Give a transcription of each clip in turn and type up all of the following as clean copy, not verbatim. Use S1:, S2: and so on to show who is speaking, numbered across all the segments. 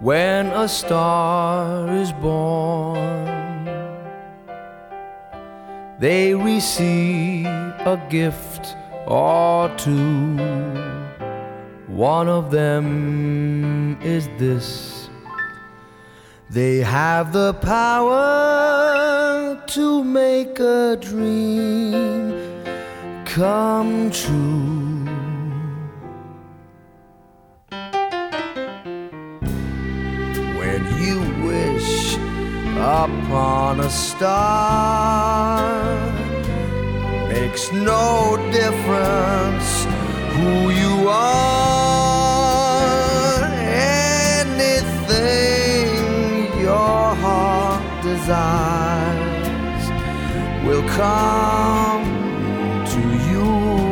S1: when a star is born, they receive a gift or two. One of them is this: they have the power to make a dream come true. When you wish upon a star, makes no difference who you are. Anything your heart desires will come to you.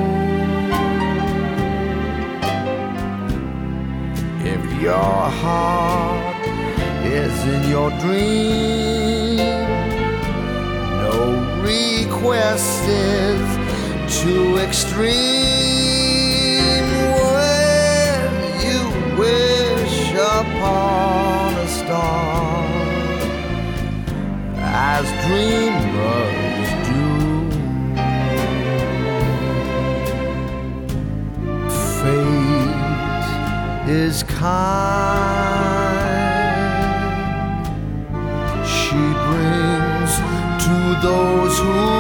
S1: If your heart is in your dream, no request is too extreme. When you wish upon a star, as dreamers do, fate is kind. She brings to those who